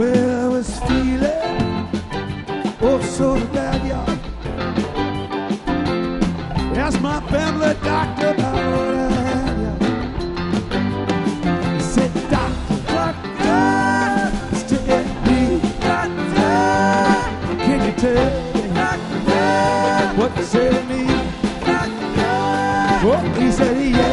Well, I was feeling oh so bad, y'all. Asked my family doctor about what I had, y'all. He said, doctor, stick me, doctor. Can you tell me, doctor, what to say to me? Doctor. Oh, he said, yeah.